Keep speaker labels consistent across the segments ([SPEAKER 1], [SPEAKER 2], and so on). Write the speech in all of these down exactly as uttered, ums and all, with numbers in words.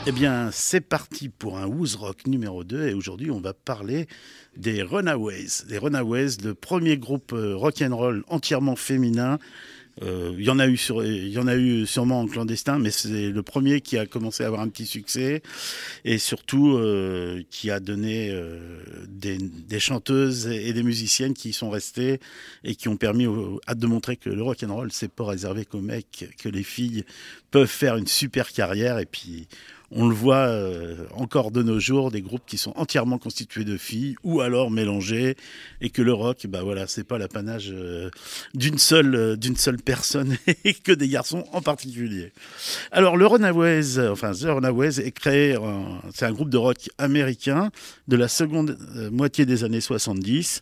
[SPEAKER 1] Eh bien, c'est parti pour un Who's Rock numéro deux et aujourd'hui, on va parler des Runaways. Les Runaways, le premier groupe rock'n'roll entièrement féminin. Euh, il y en a eu sur, il y en a eu sûrement en clandestin, mais c'est le premier qui a commencé à avoir un petit succès et surtout euh, qui a donné euh, des, des chanteuses et des musiciennes qui y sont restées et qui ont permis au, à de montrer que le rock'n'roll c'est pas réservé qu'aux mecs, que les filles peuvent faire une super carrière. Et puis on le voit euh, encore de nos jours, des groupes qui sont entièrement constitués de filles ou alors mélangés, et que le rock, bah voilà, c'est pas l'apanage euh, d'une seule euh, d'une seule personne et que des garçons en particulier. Alors le Runaways, enfin The Runaways est créé, en, c'est un groupe de rock américain de la seconde euh, moitié des années soixante-dix,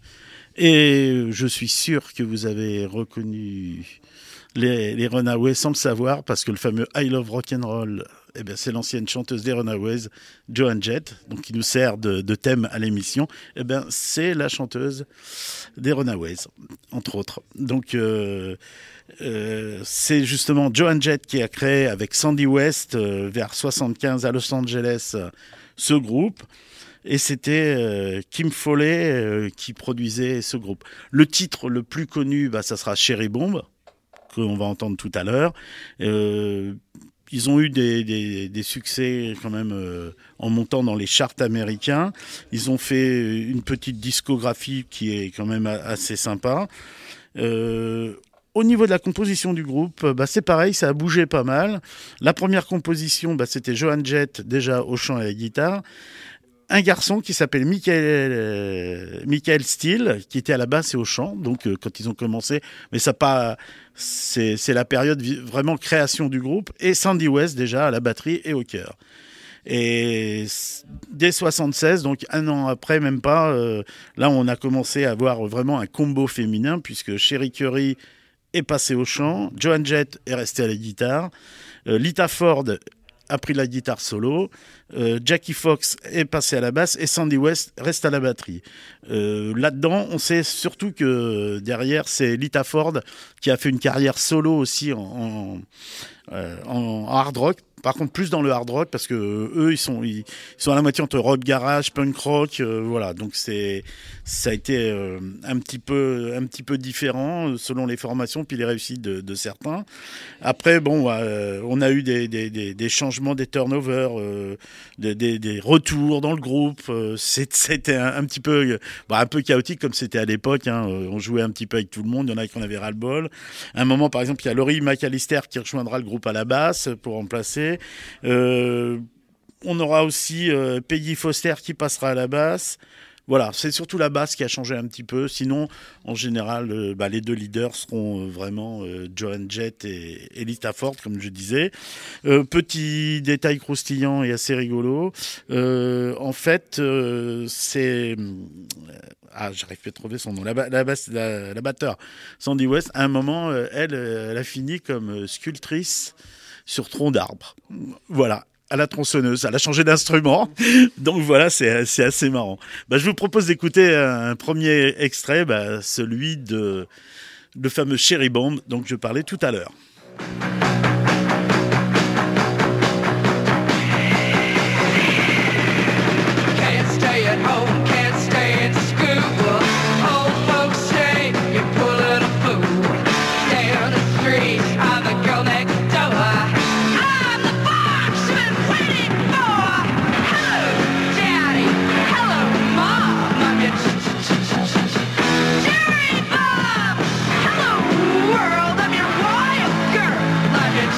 [SPEAKER 1] et je suis sûr que vous avez reconnu les, les Runaways sans le savoir, parce que le fameux I Love Rock'n'Roll, eh bien, c'est l'ancienne chanteuse des Runaways, Joan Jett, donc qui nous sert de, de thème à l'émission. Eh bien, c'est la chanteuse des Runaways, entre autres. Donc, euh, euh, c'est justement Joan Jett qui a créé avec Sandy West, euh, vers soixante-quinze à Los Angeles, euh, ce groupe. Et c'était euh, Kim Fowley euh, qui produisait ce groupe. Le titre le plus connu, bah, ça sera Cherry Bomb, qu'on va entendre tout à l'heure. Euh, Ils ont eu des, des, des succès quand même euh, en montant dans les charts américains. Ils ont fait une petite discographie qui est quand même assez sympa. Euh, au niveau de la composition du groupe, bah, c'est pareil, ça a bougé pas mal. La première composition, bah, c'était Joan Jett, déjà au chant et à la guitare. Un garçon qui s'appelle Michael, euh, Michael Steele, qui était à la basse et au chant, donc euh, quand ils ont commencé, mais ça pas, c'est, c'est la période vraiment création du groupe, et Sandy West déjà à la batterie et au chœur. Et dès soixante-seize, donc un an après, même pas, euh, là on a commencé à avoir vraiment un combo féminin, puisque Cherie Currie est passée au chant, Joan Jett est restée à la guitare, euh, Lita Ford a pris la guitare solo, euh, Jackie Fox est passé à la basse et Sandy West reste à la batterie. Euh, là-dedans, on sait surtout que derrière, c'est Lita Ford qui a fait une carrière solo aussi en, en, euh, en hard rock. Par contre, plus dans le hard rock, parce que euh, eux, ils sont, ils, ils sont à la moitié entre rock garage, punk rock, euh, voilà. Donc c'est, ça a été euh, un petit peu, un petit peu différent selon les formations puis les réussites de, de certains. Après, bon, euh, on a eu des, des, des, des changements, des turnovers, euh, des, des, des retours dans le groupe. Euh, c'est, c'était un, un petit peu, bah, un peu chaotique comme c'était à l'époque. Hein. On jouait un petit peu avec tout le monde. Il y en a qui en avaient ras le bol. À un moment, par exemple, il y a Laurie McAllister qui rejoindra le groupe à la basse pour remplacer. Euh, on aura aussi euh, Peggy Foster qui passera à la basse. Voilà, c'est surtout la basse qui a changé un petit peu. Sinon, en général, euh, bah, les deux leaders seront euh, vraiment euh, Joan Jett et, et Lita Ford, comme je disais. Euh, petit détail croustillant et assez rigolo. Euh, en fait, euh, c'est... Ah, j'arrive plus à trouver son nom. La, la, basse, la, la batteur, Sandy West, à un moment, euh, elle, elle a fini comme sculptrice sur tronc d'arbre. Voilà, à la tronçonneuse. Elle a changé d'instrument. Donc voilà, c'est, c'est assez marrant. Bah, je vous propose d'écouter un premier extrait, bah, celui de le fameux Cherry Bomb dont je parlais tout à l'heure.
[SPEAKER 2] World, I'm your wild girl. Love you.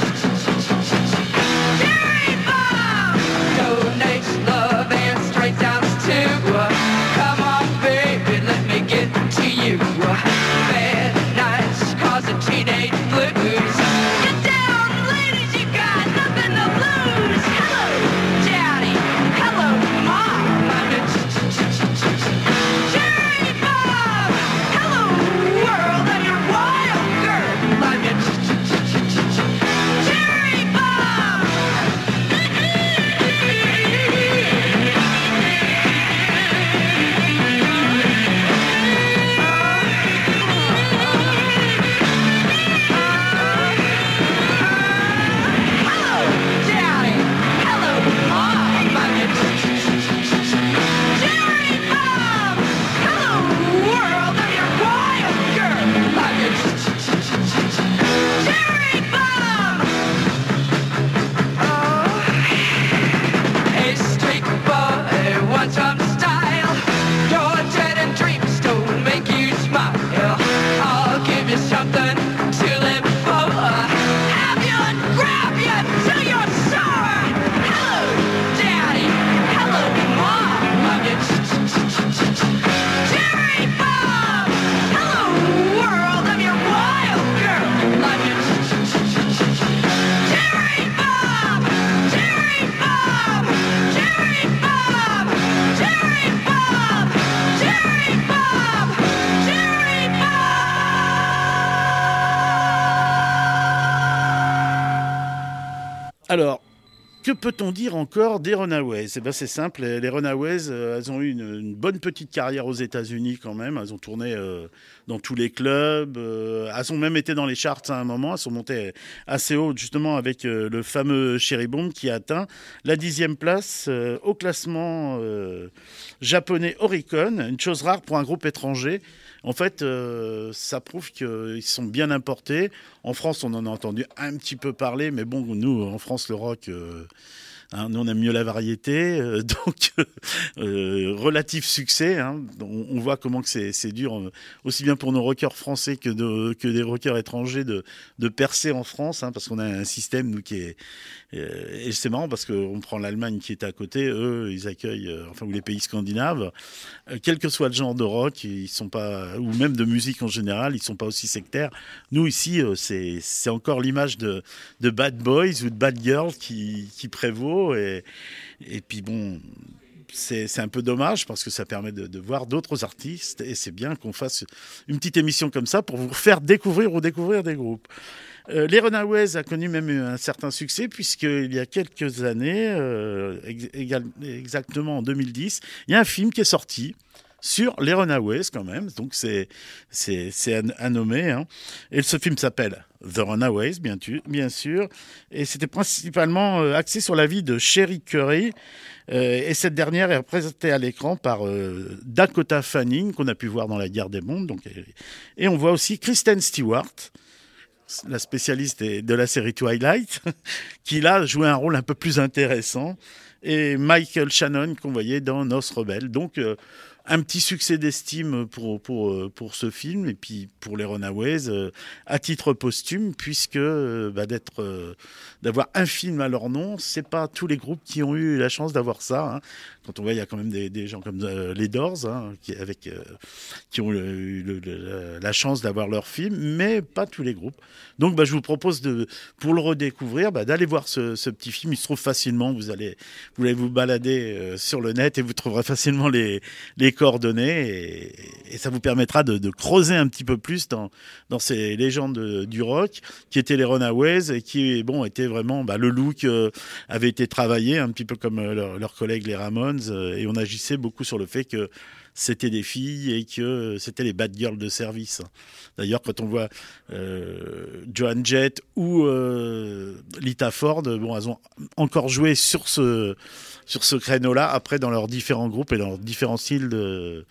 [SPEAKER 1] Alors, que peut-on dire encore des Runaways ? Eh ben, c'est simple, les, les Runaways, euh, elles ont eu une, une bonne petite carrière aux États-Unis quand même. Elles ont tourné euh, dans tous les clubs. Euh, elles ont même été dans les charts à un moment. Elles sont montées assez haut, justement, avec euh, le fameux Cherry Bomb qui a atteint la dixième place euh, au classement euh, japonais Oricon. Une chose rare pour un groupe étranger. En fait, euh, ça prouve qu'ils sont bien importés. En France, on en a entendu un petit peu parler, mais bon, nous, en France, le rock, euh, hein, nous, on aime mieux la variété. Euh, donc, euh, relatif succès. Hein. On, on voit comment que c'est, c'est dur, euh, aussi bien pour nos rockers français que, de, que des rockers étrangers, de, de percer en France, hein, parce qu'on a un système, nous, qui est... Euh, et c'est marrant parce qu'on prend l'Allemagne qui est à côté, eux, ils accueillent, euh, enfin, ou les pays scandinaves, euh, quel que soit le genre de rock, ils sont pas, ou même de musique en général, ils sont pas aussi sectaires. Nous, ici, euh, c'est, c'est encore l'image de, de bad boys ou de bad girls qui, qui prévaut. Et, et puis bon, c'est, c'est un peu dommage parce que ça permet de, de voir d'autres artistes et c'est bien qu'on fasse une petite émission comme ça pour vous faire découvrir ou découvrir des groupes. Euh, les Runaways a connu même un certain succès puisqu'il y a quelques années, euh, égal, exactement en deux mille dix, il y a un film qui est sorti sur les Runaways quand même, donc c'est, c'est, c'est à, à nommer. Hein. Et ce film s'appelle The Runaways, bien, tu, bien sûr, et c'était principalement euh, axé sur la vie de Cherie Currie, euh, et cette dernière est représentée à l'écran par euh, Dakota Fanning, qu'on a pu voir dans La Guerre des Mondes, donc, et on voit aussi Kristen Stewart, la spécialiste de la série Twilight, qui là jouait un rôle un peu plus intéressant, et Michael Shannon qu'on voyait dans Nos Rebelles. Donc euh, un petit succès d'estime pour, pour, pour ce film et puis pour les Runaways euh, à titre posthume, puisque euh, bah, d'être, euh, d'avoir un film à leur nom, c'est pas tous les groupes qui ont eu la chance d'avoir ça. Hein. Quand on voit, il y a quand même des, des gens comme euh, les Doors hein, qui, avec, euh, qui ont eu le, le, la chance d'avoir leur film, mais pas tous les groupes. Donc bah, je vous propose, de, pour le redécouvrir, bah, d'aller voir ce, ce petit film. Il se trouve facilement, vous allez vous, allez vous balader euh, sur le net et vous trouverez facilement les, les coordonnées et, et ça vous permettra de, de creuser un petit peu plus dans, dans ces légendes du rock qui étaient les Runaways et qui bon, étaient vraiment, bah, le look euh, avait été travaillé un petit peu comme euh, leurs leur collègues les Ramones euh, et on agissait beaucoup sur le fait que c'était des filles et que c'était les bad girls de service. D'ailleurs, quand on voit euh, Joan Jett ou euh, Lita Ford, bon, elles ont encore joué sur ce, sur ce créneau-là, après dans leurs différents groupes et dans leurs différents styles de,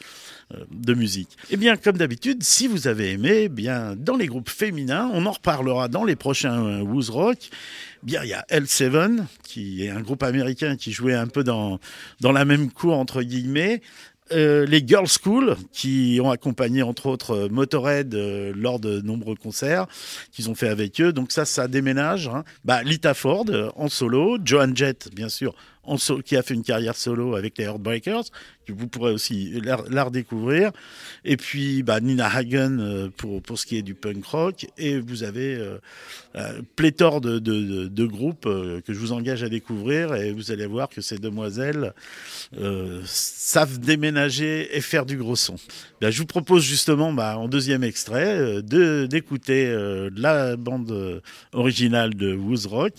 [SPEAKER 1] de musique. Et bien, comme d'habitude, si vous avez aimé, eh bien, dans les groupes féminins, on en reparlera dans les prochains Who's Rock. Bien, il y a L sept, qui est un groupe américain qui jouait un peu dans, dans la même cour, entre guillemets. Euh, les Girls School qui ont accompagné entre autres Motorhead euh, lors de nombreux concerts qu'ils ont fait avec eux, donc ça ça déménage hein. Bah, Lita Ford euh, en solo, Joan Jett bien sûr en so- qui a fait une carrière solo avec les Heartbreakers que vous pourrez aussi la, la redécouvrir et puis bah, Nina Hagen euh, pour, pour ce qui est du punk rock et vous avez euh, euh, pléthore de, de, de, de groupes euh, que je vous engage à découvrir et vous allez voir que ces demoiselles euh, savent déménager et faire du gros son. Là, je vous propose justement bah, en deuxième extrait euh, de, d'écouter euh, la bande euh, originale de Who's Rock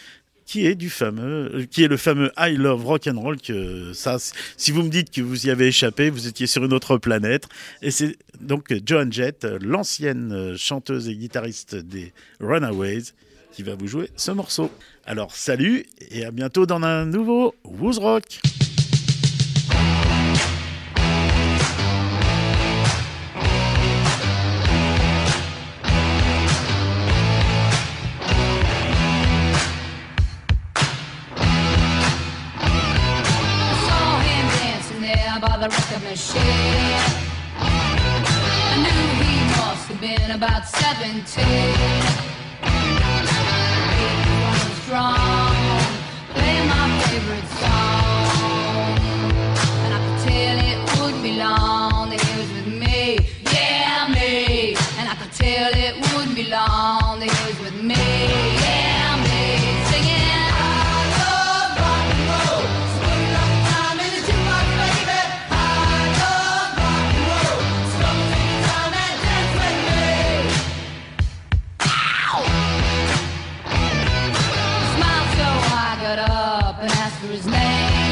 [SPEAKER 1] qui est du fameux, qui est le fameux I Love Rock and Roll que ça, si vous me dites que vous y avez échappé, vous étiez sur une autre planète. Et c'est donc Joan Jett, l'ancienne chanteuse et guitariste des Runaways, qui va vous jouer ce morceau. Alors salut et à bientôt dans un nouveau Who's Rock.
[SPEAKER 2] By the record machine, I knew he must have been about seventeen. He was strong, playing my favorite song, and I could tell it wouldn't be long that he was with me, yeah me. And I could tell it wouldn't be long that he was with me, yeah me. Singing. So and asked for his name.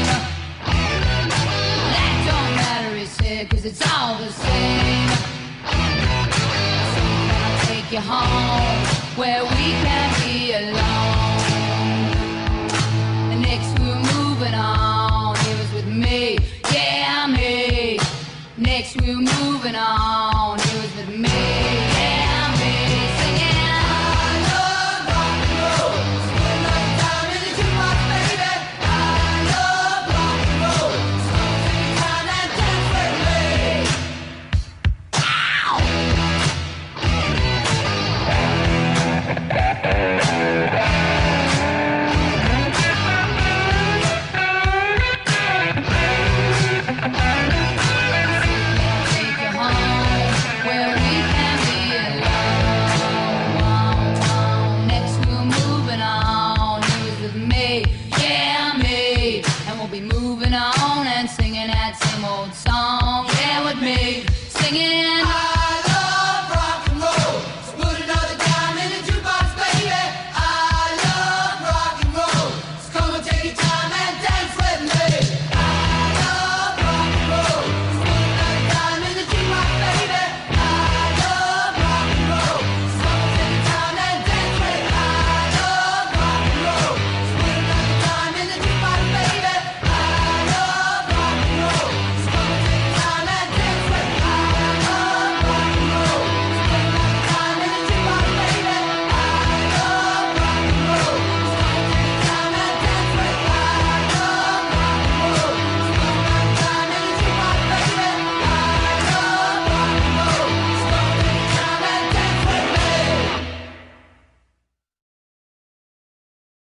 [SPEAKER 2] That don't matter, he said, cause it's all the same. So can I take you home where we can be alone? And next we're moving on. He was with me, yeah, me. Next we're moving on.